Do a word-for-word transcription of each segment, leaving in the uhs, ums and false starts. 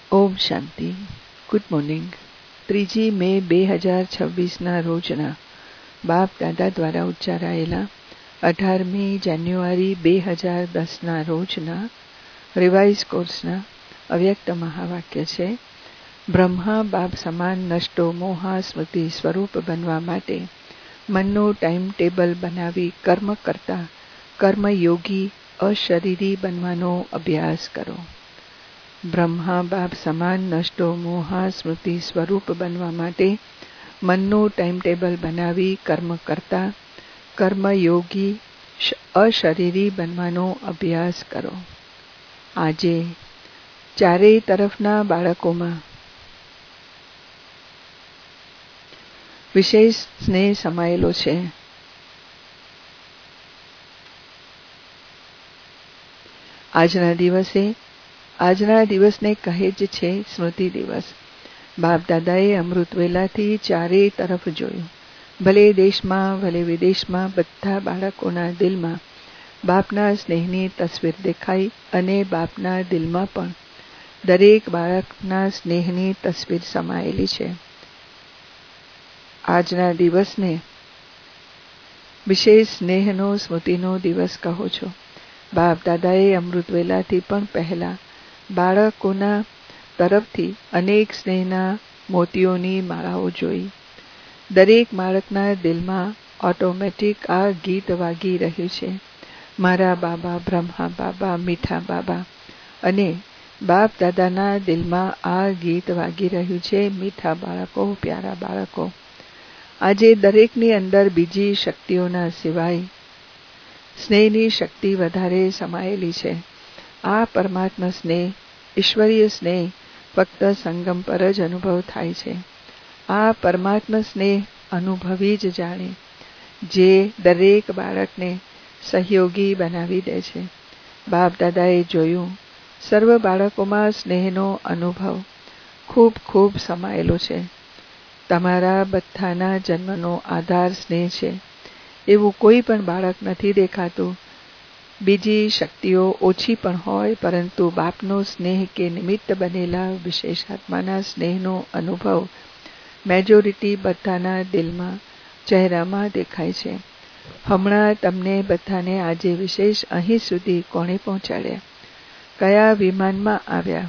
ઓમ શાંતિ. Good morning. ત્રીજી મે બે હજાર છવ્વીસના રોજના બાપ દાદા દ્વારા ઉચ્ચારાયેલા અઢારમી જાન્યુઆરી બે હજાર દસના રોજના રિવાઇઝ કોર્સના અવ્યક્ત મહાવાક્ય છે. બ્રહ્મા બાપ સમાન નષ્ટો મોહા સ્મૃતિ સ્વરૂપ બનવા માટે મનનું ટાઈમ ટેબલ બનાવી કર્મ કરતા કર્મયોગી અશરીરી બનવાનો અભ્યાસ કરો. બ્રહ્મા બાપ સમાન નષ્ટો મોહા સ્મૃતિ સ્વરૂપ બનવા માટે મનનું ટાઈમ ટેબલ બનાવી કર્મ કરતા કર્મયોગી અશરીરી બનવાનો અભ્યાસ કરો. આજે ચારેય તરફના બાળકોમાં વિશેષ સ્નેહ સમાયેલો છે. આજના દિવસે આજના દિવસને કહે જ છે સ્મૃતિ દિવસ. બાપ દાદાએ અમૃત વેલાથી ચારેય તરફ જોયું. ભલે દેશમાં ભલે વિદેશમાં બધા બાળકોના દિલમાં બાપના સ્નેહની તસવીર દેખાઈ અને બાપના દિલમાં પણ દરેક બાળકના સ્નેહની તસવીર સમાયેલી છે. આજના દિવસને વિશેષ સ્નેહનો સ્મૃતિનો દિવસ કહો છો. બાપ દાદાએ અમૃત વેલાથી પણ પહેલા બાળકોના તરફથી અનેક સ્નેહના મોતીઓની માળાઓ જોઈ. દરેક બાળકના દિલમાં ઓટોમેટિક આ ગીત વાગી રહ્યું છે, મારા બાબા બ્રહ્મા બાબા મીઠા બાબા. અને બાપ દાદાના દિલમાં આ ગીત વાગી રહ્યું છે, મીઠા બાળકો પ્યારા બાળકો. આજે દરેકની અંદર બીજી શક્તિઓના સિવાય સ્નેહની શક્તિ વધારે સમાયેલી છે. આ પરમાત્મા સ્નેહ ઈશ્વરીય સ્નેહ ફક્ત સંગમ પર જ અનુભવ થાય છે. આ પરમાત્મા સ્નેહ અનુભવી જ જાણે, જે દરેક બાળકને સહયોગી બનાવી દે છે. બાપ દાદાએ જોયું સર્વ બાળકોમાં સ્નેહનો અનુભવ ખૂબ ખૂબ સમાયેલો છે. તમારા બધાના જન્મનો આધાર સ્નેહ છે. એવું કોઈ પણ બાળક નથી દેખાતું. બીજી શક્તિઓ ઓછી પણ હોય, પરંતુ બાપનો સ્નેહ કે નિમિત્ત બનેલા વિશેષાત્માના સ્નેહનો અનુભવ મેજોરિટી બધાના દિલમાં ચહેરામાં દેખાય છે. હમણાં તમને બધાને આજે વિશેષ અહીં સુધી કોણે પહોંચાડ્યા? કયા વિમાનમાં આવ્યા?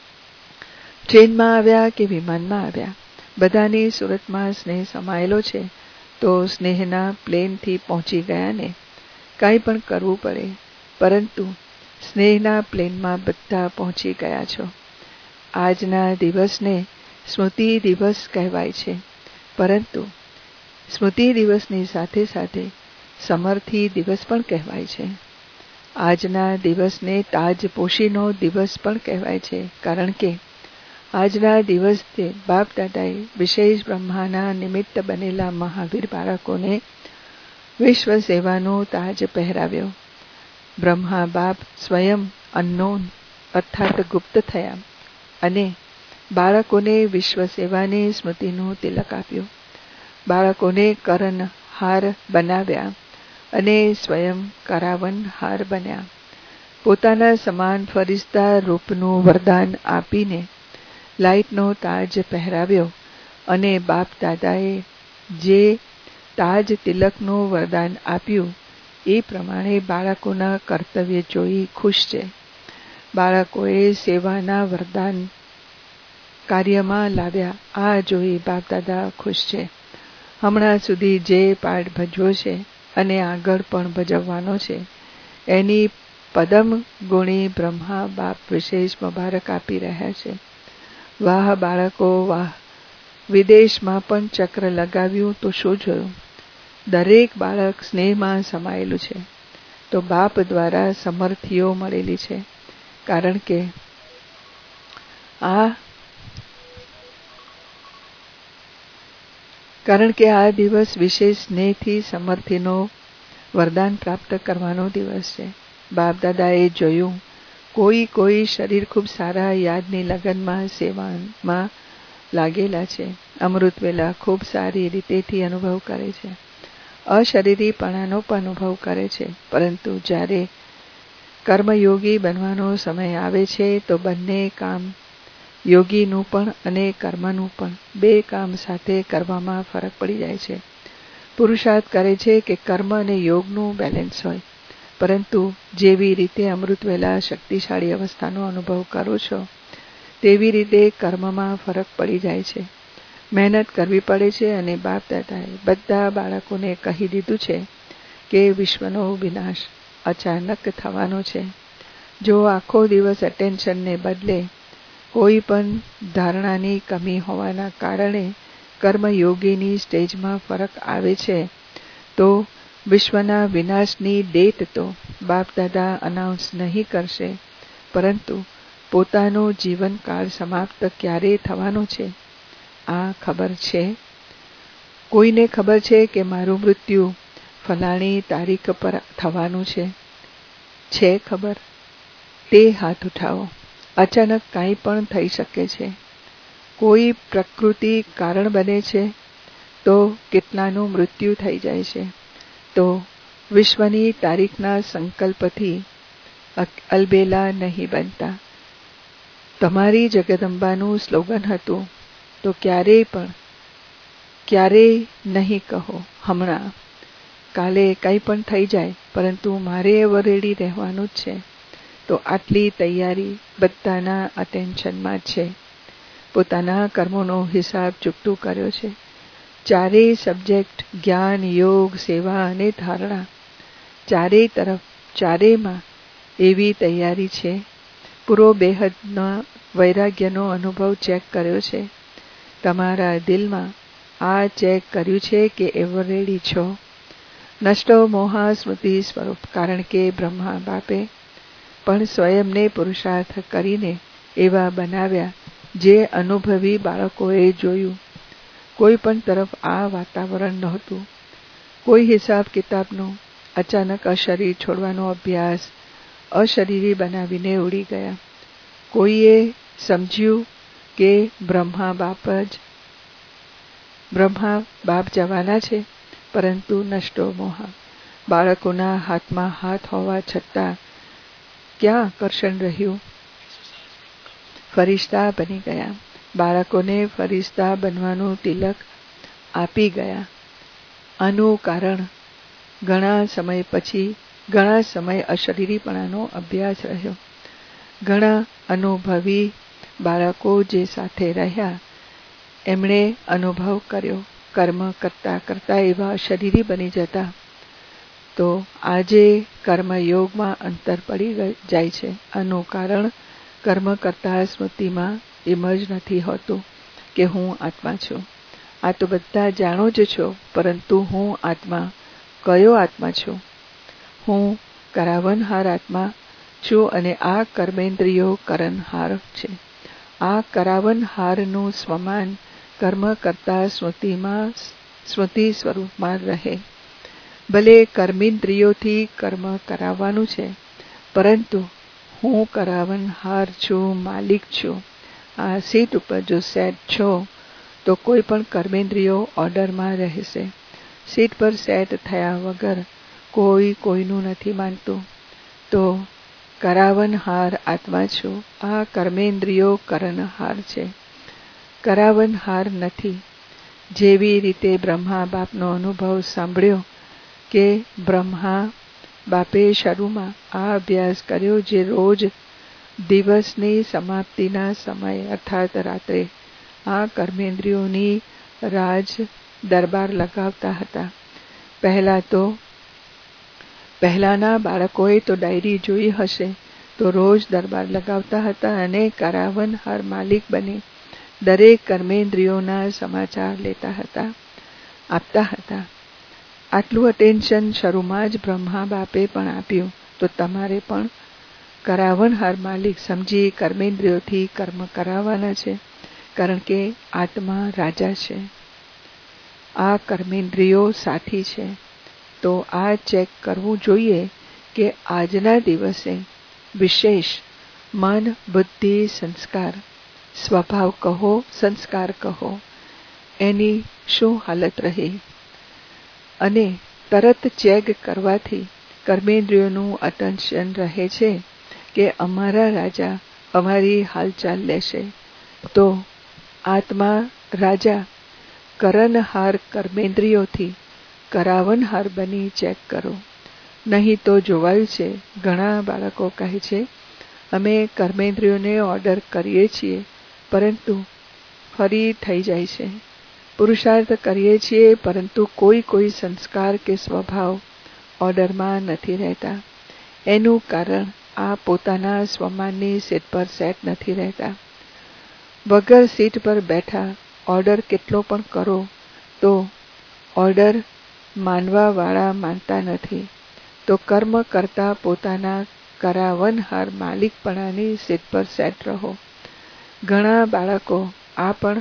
ટ્રેનમાં આવ્યા કે વિમાનમાં આવ્યા? બધાની સુરતમાં સ્નેહ સમાયેલો છે, તો સ્નેહના પ્લેનથી પહોંચી ગયા ને. કાંઈ પણ કરવું પડે, પરંતુ સ્નેહના પ્લેનમાં બધા પહોંચી ગયા છો. આજના દિવસને સ્મૃતિ દિવસ કહેવાય છે, પરંતુ સ્મૃતિ દિવસની સાથે સાથે સમર્થી દિવસ પણ કહેવાય છે. આજના દિવસને તાજપોશીનો દિવસ પણ કહેવાય છે, કારણ કે આજના દિવસે બાપ દાદાએ વિશેષ બ્રહ્માના નિમિત્ત બનેલા મહાવીર બાળકોને વિશ્વ સેવાનો તાજ પહેરાવ્યો. બ્રહ્મા બાપ સ્વયં અનનોન અર્થાત ગુપ્ત થયા અને બાળકોને વિશ્વ સેવાની સ્મૃતિનું તિલક આપ્યું. બાળકોને કરન હાર બનાવ્યા અને સ્વયં કરાવન હાર બન્યા. પોતાના સમાન ફરિશ્તા રૂપનું વરદાન આપીને લાઇટનો તાજ પહેરાવ્યો અને બાપ દાદાએ જે તાજ તિલકનું વરદાન આપ્યું એ પ્રમાણે બાળકોના કર્તવ્ય જોઈ ખુશ છે. બાળકોએ સેવાના વરદાન કાર્યમાં લાવ્યા, આ જોઈ બાપ દાદા ખુશ છે. હમણાં સુધી જે પાઠ ભજવો છે અને આગળ પણ ભજવવાનો છે, એની પદમ ગુણી બ્રહ્મા બાપ વિશેષ મુબારક આપી રહ્યા છે. વાહ બાળકો વાહ! વિદેશમાં પણ ચક્ર લગાવ્યું તો શું જોયું? દરેક બાળક સ્નેહમાં સમાયેલું છે. તો બાપ દ્વારા સમર્થીઓ મળેલી છે, કારણ કે આ કારણ કે આ દિવસ વિશેષ સ્નેહથી સમર્થીનો વરદાન પ્રાપ્ત કરવાનો દિવસ છે. બાપ દાદાએ જોયું કોઈ કોઈ શરીર ખૂબ સારા યાદની લગનમાં સેવામાં લાગેલા છે. અમૃત વેલા ખૂબ સારી રીતેથી અનુભવ કરે છે. અશરીરીપણાનો પણ અનુભવ કરે છે, પરંતુ જ્યારે કર્મયોગી બનવાનો સમય આવે છે તો બંને કામ યોગીનું પણ અને કર્મનું પણ બે કામ સાથે કરવામાં ફરક પડી જાય છે. પુરુષાર્થ કરે છે કે કર્મ અને યોગનું બેલેન્સ હોય, પરંતુ જેવી રીતે અમૃતવેલા શક્તિશાળી અવસ્થાનો અનુભવ કરો છો તેવી રીતે કર્મમાં ફરક પડી જાય છે. મહેનત કરવી પડે છે અને બાપ દાદાએ બધા બાળકોને કહી દીધું છે કે વિશ્વનો વિનાશ અચાનક થવાનો છે. જો આખો દિવસ અટેન્શનને બદલે કોઈ પણ ધારણાની કમી હોવાના કારણે કર્મયોગીની સ્ટેજમાં ફરક આવે છે, તો વિશ્વના વિનાશની ડેટ તો બાપ દાદા અનાઉન્સ નહીં કરશે, પરંતુ પોતાનો જીવનકાળ સમાપ્ત ક્યારે થવાનો છે આ ખબર છે? કોઈને ખબર છે કે મારું મૃત્યુ ફલાણી તારીખ પર થવાનું છે? છે ખબર? તે હાથ ઉઠાવો. અચાનક કાંઈ પણ થઈ શકે છે. કોઈ પ્રકૃતિ કારણ બને છે તો કેટલાનું મૃત્યુ થઈ જાય છે. તો વિશ્વની તારીખના સંકલ્પથી અલબેલા નહીં બનતા. તમારી જગદંબાનું સ્લોગન હતું, તો ક્યારેય પણ ક્યારેય નહીં કહો હમણાં. કાલે કંઈ પણ થઈ જાય, પરંતુ મારે એવર રેડી રહેવાનું જ છે. તો આટલી તૈયારી બધાના અટેન્શનમાં છે. પોતાના કર્મોનો હિસાબ ચૂકતું કર્યો છે. ચારેય સબ્જેક્ટ જ્ઞાન, યોગ, સેવા અને ધારણા, ચારેય તરફ ચારેયમાં એવી તૈયારી છે. પૂરો બેહદના વૈરાગ્યનો અનુભવ ચેક કર્યો છે. તમારા દિલમાં આ ચેક કર્યું છે કે એવર રેડી છો. નષ્ટો મોહા સ્મૃતિ સ્વરૂપ, કારણ કે બ્રહ્મા બાપે પણ સ્વયંને પુરુષાર્થ કરીને એવા બનાવ્યા જે અનુભવી બાળકોએ જોયું. કોઈ પણ તરફ આ વાતાવરણ નહોતું. કોઈ હિસાબ કિતાબનો. અચાનક અશરીર છોડવાનો અભ્યાસ અશરીરી બનાવીને ઉડી ગયા. કોઈએ સમજ્યું કે બ્રહ્મા બાપ જ બ્રહ્મા બાપ જવાના છે, પરંતુ નષ્ટો મોહ. બાળકોના હાથમાં હાથ હોવા છતાં ક્યાં આકર્ષણ રહ્યું? ફરિશ્તા બની ગયા. બાળકોને ફરિશ્તા બનવાનું તિલક આપી ગયા. આનું કારણ ઘણા સમય પછી ઘણા સમય અશરીરીપણાનો અભ્યાસ રહ્યો. ઘણા અનુભવી બાળકો જે સાથે રહ્યા એમણે અનુભવ કર્યો, કર્મ કરતા કરતા એવા અશરીરી બની જતા. તો આજે કર્મયોગમાં અંતર પડી જાય છે. આનું કારણ કર્મ કરતા સ્મૃતિમાં એમ જ નથી હોતું કે હું આત્મા છું. આ તો બધા જાણો જ છો, પરંતુ હું આત્મા કયો આત્મા છું? હું કરાવનહાર આત્મા છું અને આ કર્મેન્દ્રિયો કરનહાર છે. આ કરાવનહારનું સ્વમાન કર્મ કરતા સ્મૃતિમાં સ્મૃતિ સ્વરૂપમાં રહે. ભલે કર્મેન્દ્રિયોથી કર્મ કરાવવાનું છે, પરંતુ હું કરાવનહાર છું, માલિક છું. આ સીટ ઉપર જો સેટ છો તો કોઈ પણ કર્મેન્દ્રિયો ઓર્ડરમાં રહેશે. સીટ પર સેટ થયા વગર કોઈ કોઈનું નથી માનતું. તો કરાવનહાર આત્મા છું. આ કર્મેન્દ્રિયો કરનહાર છે, કરાવનહાર નથી. જેવી રીતે બ્રહ્મા બાપનો અનુભવ સાંભળ્યો કે બ્રહ્મા બાપે શરૂમાં આ અભ્યાસ કર્યો, જે રોજ દિવસની સમાપ્તિના સમયે અર્થાત રાત્રે આ કર્મેન્દ્રિયોની રાજ દરબાર લગાવતા હતા. પહેલા તો પહેલાના બાળકોએ તો ડાયરી જોઈ હશે, તો રોજ દરબાર લગાવતા હતા અને કરાવનહાર માલિક બની દરેક કર્મેન્દ્રિયોના સમાચાર લેતા હતા, આપતા હતા. આટલું અટેન્શન શરૂમાં જ બ્રહ્મા બાપે પણ આપ્યું. તો તમારે પણ કરાવનહાર માલિક સમજી કર્મેન્દ્રિયોથી કર્મ કરાવવાના છે, કારણ કે આત્મા રાજા છે, આ કર્મેન્દ્રિયો સાથી છે. તો આ ચેક કરવું જોઈએ કે આજના દિવસે વિશેષ મન, બુદ્ધિ, સંસ્કાર, સ્વભાવ કહો, સંસ્કાર કહો, એની શું હાલત રહી. અને તરત ચેક કરવાથી કર્મેન્દ્રિયોનું અટેન્શન રહે છે કે અમારા રાજા અમારી હાલચાલ લેશે. તો આત્મા રાજા કરનહાર કર્મેન્દ્રિયોથી કરાવનહાર બની ચેક કરો. નહીં તો જોવાયું છે ઘણા બાળકો કહે છે અમે કર્મેન્દ્રિયોને ઓર્ડર કરીએ છીએ પરંતુ ફરી થઈ જાય છે. પુરુષાર્થ કરીએ છીએ પરંતુ કોઈ કોઈ સંસ્કાર કે સ્વભાવ ઓર્ડરમાં નથી રહેતા. એનું કારણ આ પોતાના સ્વમાનની સીટ પર સેટ નથી રહેતા. વગર સીટ પર બેઠા ઓર્ડર કેટલો પણ કરો તો ઓર્ડર માનવાવાળા માનતા નથી. તો કર્મ કરતા પોતાના કરાવનહાર માલિકપણાની સીટ પર સેટ રહો. ઘણા બાળકો આ પણ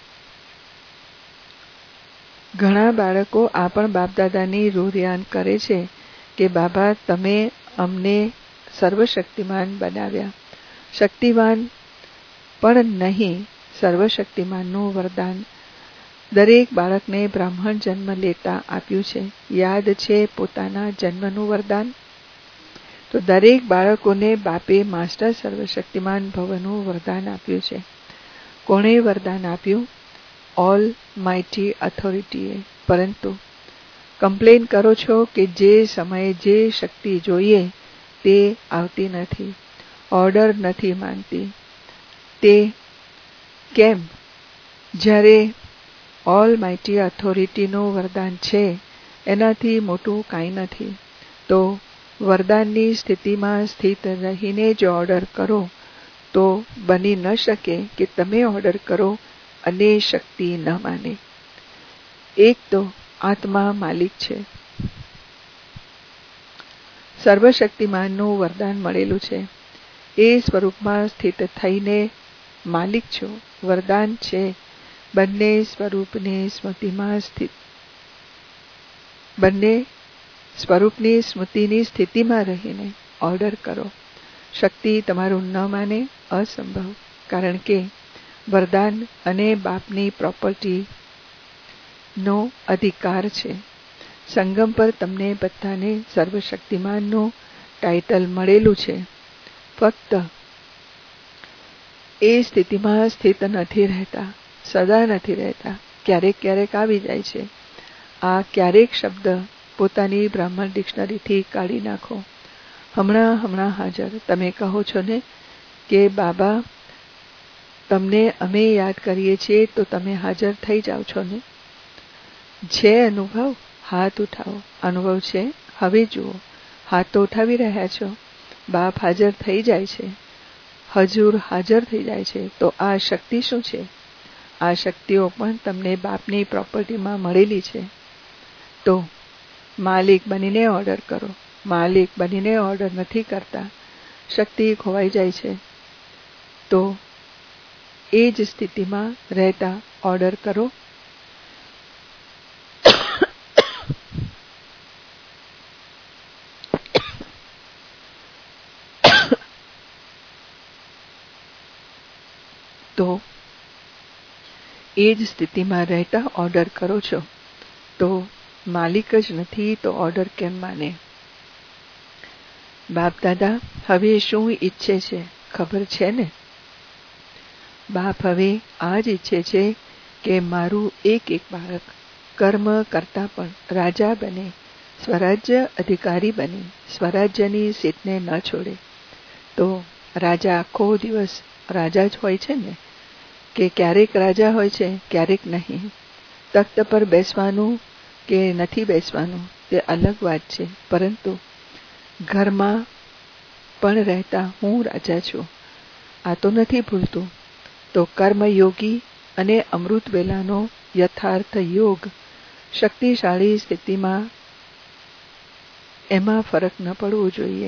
ઘણા બાળકો આ પણ બાપદાદાની રૂરિયાન કરે છે કે બાબા તમે અમને સર્વશક્તિમાન બનાવ્યા. શક્તિવાન પણ નહીં, સર્વશક્તિમાનનું વરદાન દરેક બાળકને બ્રાહ્મણ જન્મ લેતા આપ્યું છે. યાદ છે પોતાના જન્મનું વરદાન? તો દરેક બાળકોને બાપે માસ્ટર સર્વશક્તિમાન ભવનું વરદાન આપ્યું છે. કોણે વરદાન આપ્યું? ઓલ માઇટી ઓથોરિટીએ. પરંતુ કમ્પ્લેન કરો છો કે જે સમયે જે શક્તિ જોઈએ તે આવતી નથી, ઓર્ડર નથી માનતી. તે કેમ? જ્યારે ઓલ માઇટી ઓથોરિટીનું વરદાન છે એનાથી મોટું કાંઈ નથી. તો વરદાનની સ્થિતિમાં સ્થિત રહીને જો ઓર્ડર કરો તો બની ન શકે કે તમે ઓર્ડર કરો અને શક્તિ ન માને. એક તો આત્મા માલિક છે. સર્વશક્તિમાનનું વરદાન મળેલું છે. એ સ્વરૂપમાં સ્થિત થઈને માલિક છો. વરદાન છે બંને સ્વરૂપની સ્મૃતિમાં સ્થિત બંને સ્વરૂપની સ્મૃતિની સ્થિતિમાં રહીને ઓર્ડર કરો. શક્તિ તમારું ન માને અસંભવ. કારણ કે વરદાન અને બાપની પ્રોપર્ટી નો અધિકાર છે. સંગમ પર તમને બધાને સર્વશક્તિમાનનું ટાઇટલ મળેલું છે. ફક્ત એ સ્થિતિમાં સ્થિત નથી રહેતા, સદા નથી રહેતા, ક્યારેક ક્યારેક આવી જાય છે. આ ક્યારેક શબ્દ પોતાની બ્રાહ્મણ ડિક્શનરીથી કાઢી નાખો. હમણાં હમણાં હાજર. તમે કહો છો ને કે બાબા તમને અમે યાદ કરીએ છીએ તો તમે હાજર થઈ જાઓ છો ને. છે અનુભવ? હાથ ઉઠાવો. અનુભવ છે? હવે જુઓ. હાથ તો ઉઠાવી રહ્યા છો. બાપ હાજર થઈ જાય છે, હજુર હાજર થઈ જાય છે. તો આ શક્તિ શું છે? આ શક્તિઓ પણ તમને બાપની પ્રોપર્ટીમાં મળેલી છે. તો માલિક બનીને ઓર્ડર કરો. માલિક બનીને ઓર્ડર નથી કરતા, શક્તિ ખોવાઈ જાય છે. તો એ જ સ્થિતિમાં રહેતા ઓર્ડર કરો. તો એ જ સ્થિતિમાં રહેતા ઓર્ડર કરો છો. તો માલિક જ નથી તો ઓર્ડર કેમ માને? બાપ દાદા હવે શું ઈચ્છે છે ખબર છે ને? બાપ હવે આ જ ઈચ્છે છે કે મારું એક એક બાળક કર્મ કરતા પણ રાજા બને, સ્વરાજ્ય અધિકારી બને, સ્વરાજ્યની સીટને ન છોડે. તો રાજા આખો દિવસ રાજા જ હોય છે ને, કે ક્યારેક રાજા હોય છે ક્યારેક નહીં. તખ્ત પર બેસવાનું કે નથી બેસવાનું તે અલગ વાત છે, પરંતુ ઘરમાં પણ રહેતા હું રાજા છું આ તો નથી ભૂલતું. તો કર્મયોગી અને અમૃત વેલાનો યથાર્થ યોગ શક્તિશાળી સ્થિતિમાં એમાં ફરક ન પડવો જોઈએ.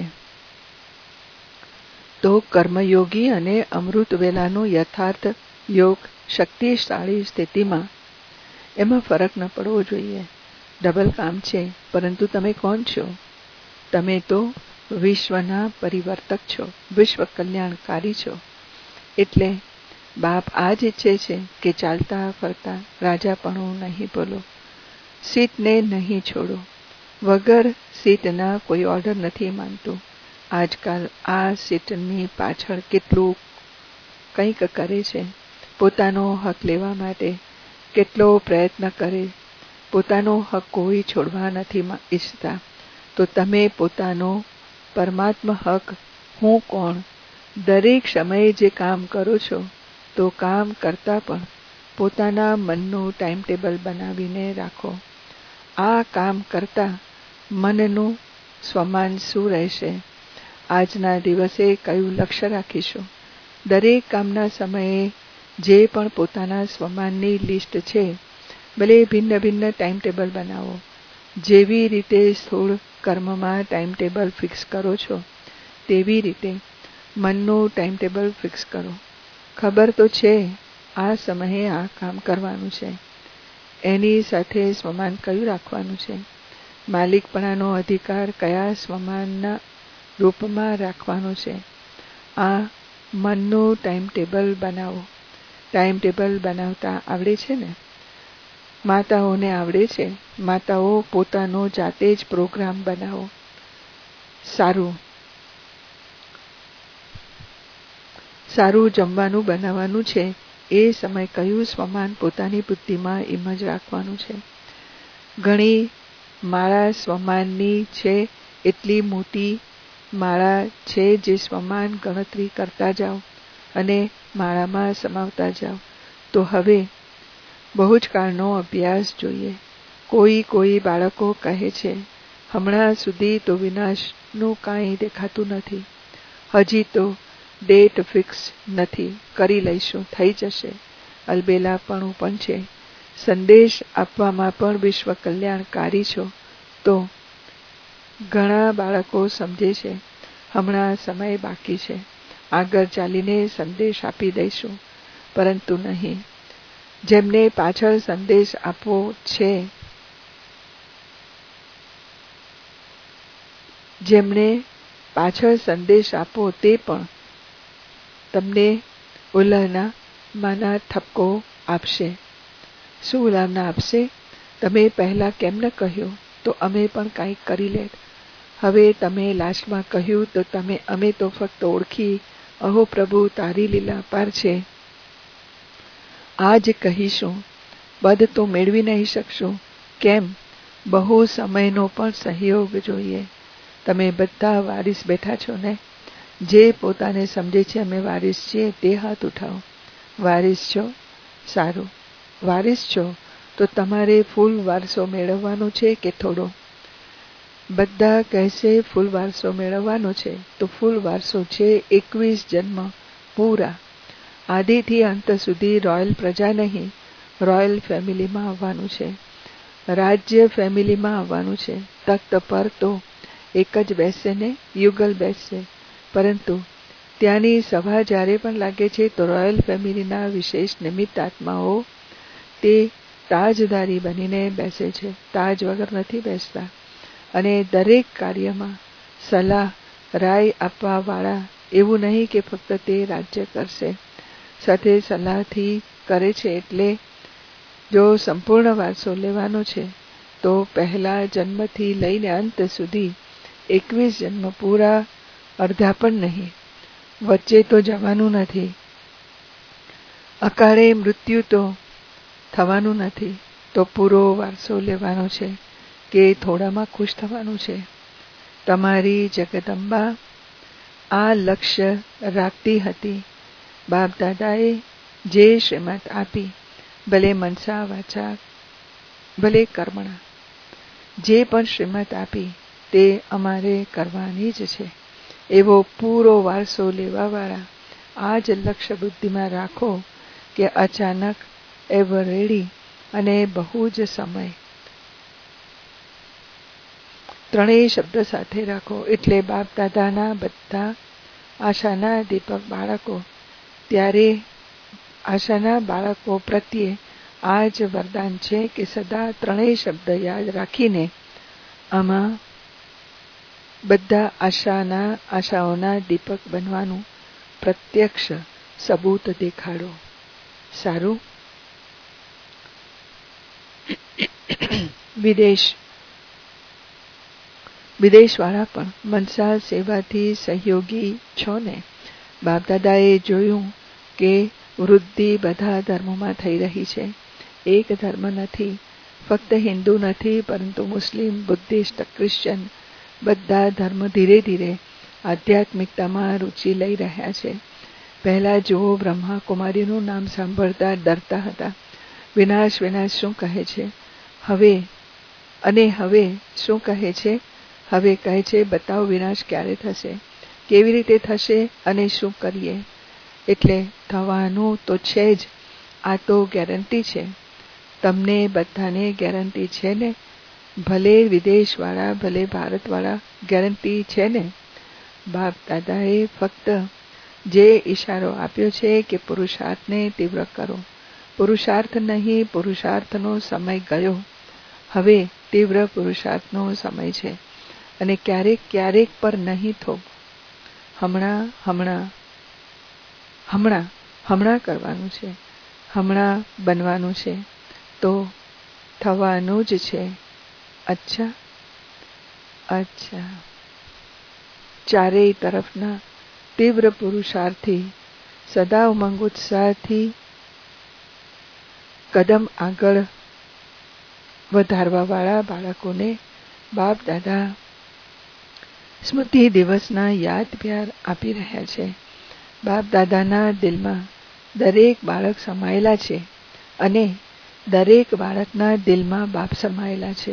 તો કર્મયોગી અને અમૃત વેલાનો યથાર્થ યોગ શક્તિશાળી સ્થિતિમાં એમાં ફરક ન પડવો જોઈએ. ડબલ કામ છે. પરંતુ તમે કોણ છો? તમે તો વિશ્વના પરિવર્તક છો, વિશ્વ કલ્યાણકારી છો. એટલે બાપ આ જ ઈચ્છે છે કે ચાલતા ફરતા રાજાપણું નહીં બોલો, સીટને નહીં છોડો. વગર સીટના કોઈ ઓર્ડર નથી માનતું. આજકાલ આ સીટની પાછળ કેટલું કંઈક કરે છે. પોતાનો હક લેવા માટે કેટલો પ્રયત્ન કરે, પોતાનો હક કોઈ છોડવા નથી ઈચ્છતા, તો તમે પોતાનો પરમાત્મા હક હું કોણ દરેક સમયે જે કામ કરો છો, તો કામ કરતા પણ પોતાના મનનું ટાઈમ ટેબલ બનાવીને રાખો. આ કામ કરતા મનનું સ્વમાન શું રહેશે? આજના દિવસે કયું લક્ષ્ય રાખીશું? દરેક કામના સમયે જે પણ પોતાના સ્વમાનની લિસ્ટ છે, ભલે ભિન્ન ભિન્ન ટાઈમ ટેબલ બનાવો. જેવી રીતે સ્થૂળ કર્મમાં ટાઈમ ટેબલ ફિક્સ કરો છો, તેવી રીતે મનનું ટાઈમ ટેબલ ફિક્સ કરો. ખબર તો છે આ સમયે આ કામ કરવાનું છે, એની સાથે સ્વમાન કયું રાખવાનું છે? માલિકપણાનો અધિકાર કયા સ્વમાનના રૂપમાં રાખવાનો છે? આ મનનું ટાઈમ ટેબલ બનાવો. ટાઈમ ટેબલ બનાવતા આવડે છે ને? માતાઓને આવડે છે. માતાઓ પોતાનો જાતે જ પ્રોગ્રામ બનાવો. સારું સારું જમવાનું બનાવવાનું છે, એ સમય કયું સ્વમાન પોતાની બુદ્ધિમાં ઇમજ રાખવાનું છે? ઘણી માળા સ્વમાનની છે, એટલી મોટી માળા છે જે સ્વમાન ગણતરી કરતા જાઓ અને માળામાં સમાવતા જાઓ. તો હવે બહુ જ કાળનો અભ્યાસ જોઈએ. કોઈ કોઈ બાળકો કહે છે, હમણાં સુધી તો વિનાશનું કાંઈ દેખાતું નથી, હજી તો ડેટ ફિક્સ નથી, કરી લઈશું, થઈ જશે. અલબેલાપણું પણ છે. સંદેશ આપવામાં પણ વિશ્વ કલ્યાણકારી છો, તો ઘણા બાળકો સમજે છે હમણાં સમય બાકી છે, આગળ ચાલીને સંદેશ આપી દઈશું, પરંતુ નહીં. જેમને પાછળ સંદેશ આપવો છે, જેમને પાછળ સંદેશ આપો તે પણ તમને ઉલ્લાહના માના ઠપકો આપશે. શું ઉલ્લાહના આપશે? તમે પહેલા કેમ ન કહ્યું તો અમે પણ કંઈક કરી લેત. હવે તમે લાસ્ટમાં કહ્યું તો તમે અમે તો ફક્ત ઓળખી, અહો પ્રભુ તારી લીલા પાર છે, આજ કહીશું, પદ તો મેળવી નહીં શકશું. કેમ? બહુ સમયનો પણ સહયોગ જોઈએ. તમે બધા વારીસ બેઠા છો ને? જે પોતાને સમજે છે અમે વારીસ છીએ તે હાથ ઉઠાવો. વારીસ છો? સારું. વારીસ છો તો તમારે ફૂલ વારસો મેળવવાનો છે કે થોડો? બધા કહેશે ફૂલ વારસો મેળવવાનો છે, તો ફૂલ વારસો છે એકવીસ જન્મ પૂરા. આદિથી અંત સુધી રોયલ પ્રજા નહીં, રોયલ ફેમિલીમાં આવવાનું છે, રાજ્ય ફેમિલીમાં આવવાનું છે. તખ્ત પર તો એક જ બેસશે ને, યુગલ બેસશે, પરંતુ ત્યાંની સભા જ્યારે પણ લાગે છે તો રોયલ ફેમિલીના વિશેષ નિમિત્ત આત્માઓ તે તાજદારી બનીને બેસે છે, તાજ વગર નથી બેસતા. અને દરેક કાર્યમાં સલાહ રાય આપવા વાળા, એવું નહીં કે ફક્ત તે રાજ્ય કરશે, સાથે સલાહથી કરે છે. એટલે જો સંપૂર્ણ વારસો લેવાનો છે તો પહેલા જન્મથી લઈને અંત સુધી એકવીસ જન્મ પૂરા, અડધા પણ નહીં, વચ્ચે તો જવાનું નથી, અકાળે મૃત્યુ તો થવાનું નથી. તો પૂરો વારસો લેવાનો છે કે થોડામાં ખુશ થવાનું છે? તમારી જગદંબા આ લક્ષ્ય રાખતી હતી. બાપ દાદાએ જે શ્રીમત આપી, ભલે મનસા વાચા ભલે કર્મણા, જે પણ શ્રીમત આપી તે અમારે કરવાની જ છે. એવો પૂરો વારસો લેવાવાળા આ જ લક્ષ્ય બુદ્ધિમાં રાખો કે અચાનક, એવર રેડી અને બહુ જ સમય. ત્રણેય શબ્દ સાથે રાખો. એટલે બાપ દાદાના બધા આશાના દીપક બાળકો, ત્યારે આશાના બાળકો પ્રત્યે આ જ વરદાન છે કે સદા ત્રણેય શબ્દ યાદ રાખીને આમાં બધા આશાના આશાઓના દીપક બનવાનું પ્રત્યક્ષ સબૂત દેખાડો. સારું. વિદેશ વિદેશવાળા પણ મનસા સેવાથી સહયોગી છો ને? બાપદાદાએ જોયું કે વૃદ્ધિ બધા ધર્મોમાં થઈ રહી છે. એક ધર્મ નથી, ફક્ત હિન્દુ નથી, પરંતુ મુસ્લિમ, બુદ્ધિસ્ટ, ક્રિશ્ચન બધા ધર્મ ધીરે ધીરે આધ્યાત્મિકતામાં રુચિ લઈ રહ્યા છે. પહેલા જુઓ, બ્રહ્મા કુમારીનું નામ સાંભળતા ડરતા હતા. વિનાશ વિનાશ શું કહે છે? હવે અને હવે શું કહે છે? હવે કહે છે, બતાવો વિનાશ ક્યારે થશે, કેવી રીતે થશે અને શું કરીએ? એટલે થવાનું તો છે જ. આ તો ગેરંટી છે. તમને બધાને ગેરંટી છે ને? ભલે વિદેશવાળા, ભલે ભારતવાળા, ગેરંટી છે ને? બાપ દાદાએ ફક્ત જે ઈશારો આપ્યો છે કે પુરુષાર્થને તીવ્ર કરો. પુરુષાર્થ નહીં, પુરુષાર્થનો સમય ગયો. હવે તીવ્ર પુરુષાર્થનો સમય છે અને ક્યારેક ક્યારેક પર નહીં થોભો. હમણાં હમણાં હમણાં હમણાં કરવાનું છે, હમણાં બનવાનું છે, તો થવાનું જ છે. અચ્છા અચ્છા ચારેય તરફના તીવ્ર પુરુષાર્થી, સદા ઉમંગ ઉત્સાહથી કદમ આગળ વધારવા વાળા બાળકોને બાપ દાદા સ્મૃતિ દિવસના યાદ પ્યાર આપી રહ્યા છે. બાપ દાદાના દિલમાં દરેક બાળક સમાયેલા છે અને દરેક બાળકના દિલમાં બાપ સમાયેલા છે.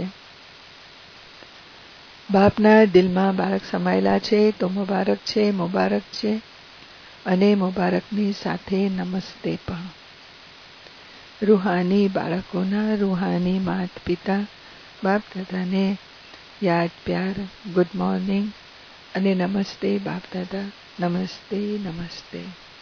બાપના દિલમાં બાળક સમાયેલા છે તો મુબારક છે, મુબારક છે અને મુબારકની સાથે નમસ્તે પણ. રૂહાની બાળકોના રૂહાની માત પિતા બાપ દાદાને યાદ પ્યાર, ગુડ મોર્નિંગ અને નમસ્તે બાપ દાદા, નમસ્તે નમસ્તે.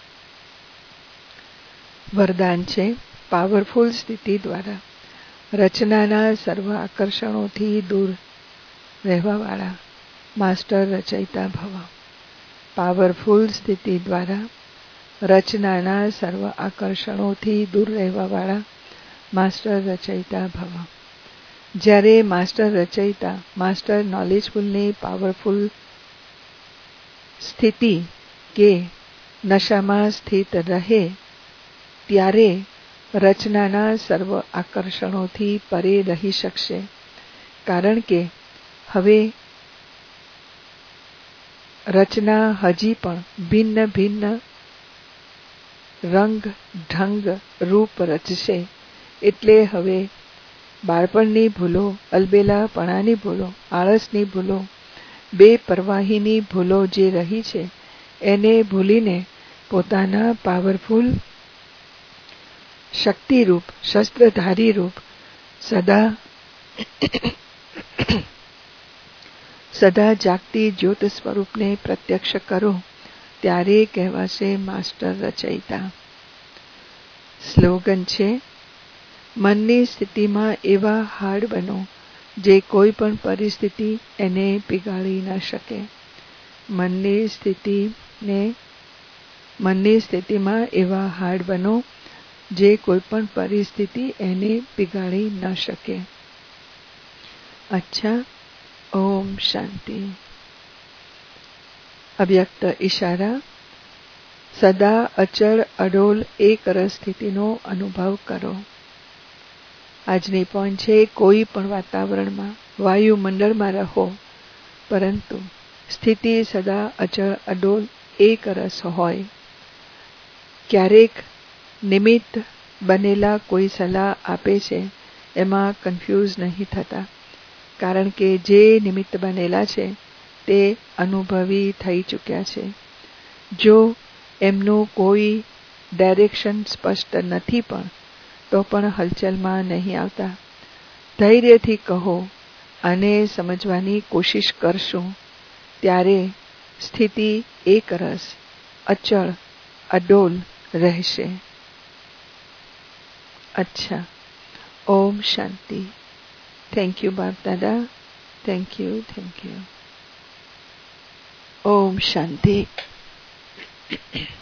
વરદાન છે, પાવરફુલ સ્થિતિ દ્વારા રચનાના સર્વ આકર્ષણોથી દૂર રહેવાવાળા માસ્ટર રચયિતા ભવ. પાવરફુલ સ્થિતિ દ્વારા રચનાના સર્વ આકર્ષણોથી દૂર રહેવાવાળા માસ્ટર રચયિતા ભવ. જ્યારે માસ્ટર રચયિતા, માસ્ટર નોલેજફુલની પાવરફુલ સ્થિતિ કે નશામાં સ્થિત રહે, ત્યારે રચનાના સર્વ આકર્ષણોથી પરે રહી શકશે. કારણ કે હવે રચના હજી પણ ભિન્ન ભિન્ન રંગ, ઢંગ, રૂપ રચશે. એટલે હવે બાળપણની ભૂલો, અલબેલાપણાની ભૂલો, આળસની ભૂલો, બેપરવાહીની ભૂલો જે રહી છે, એને ભૂલીને પોતાના પાવરફુલ શક્તિરૂપ, શસ્ત્રધારી રૂપ, સદા સદા જાગતી જ્યોત સ્વરૂપને પ્રત્યક્ષ કરો. ત્યારે કહેવાશે માસ્ટર રચયિતા. સ્લોગન છે, મનની સ્થિતિમાં એવા હાડ બનો જે કોઈ પણ પરિસ્થિતિ એને પીગાળી ન શકે. મનની સ્થિતિને મનની સ્થિતિમાં એવા હાડ બનો જે કોઈ પણ પરિસ્થિતિ એને પીગાળી ન શકે. અચ્છા, ઓમ શાંતિ. અવ્યક્ત ઈશારા. સદા અચળ અડોલ એક રસ સ્થિતિનો અનુભવ કરો. આજની પોઈન્ટ છે, કોઈ પણ વાતાવરણમાં, વાયુમંડળમાં રહો, પરંતુ સ્થિતિ સદા અચળ અડોલ એક રસ હોય. ક્યારેક નિમિત્ત બનેલા કોઈ સલાહ આપે છે, એમાં કન્ફ્યુઝ નહીં થતા, કારણ કે જે નિમિત્ત બનેલા છે તે અનુભવી થઈ ચૂક્યા છે. જો એમનું કોઈ ડાયરેક્શન સ્પષ્ટ નથી પણ તો પણ હલચલમાં નહીં આવતા. ધૈર્યથી કહો અને સમજવાની કોશિશ કરશું, ત્યારે સ્થિતિ એક રસ, અચળ, અડોલ રહેશે. અચ્છા, ઓમ શાંતિ. થેન્ક યુ બાપ દાદા. Thank you, thank you. ઓમ શાંતિ.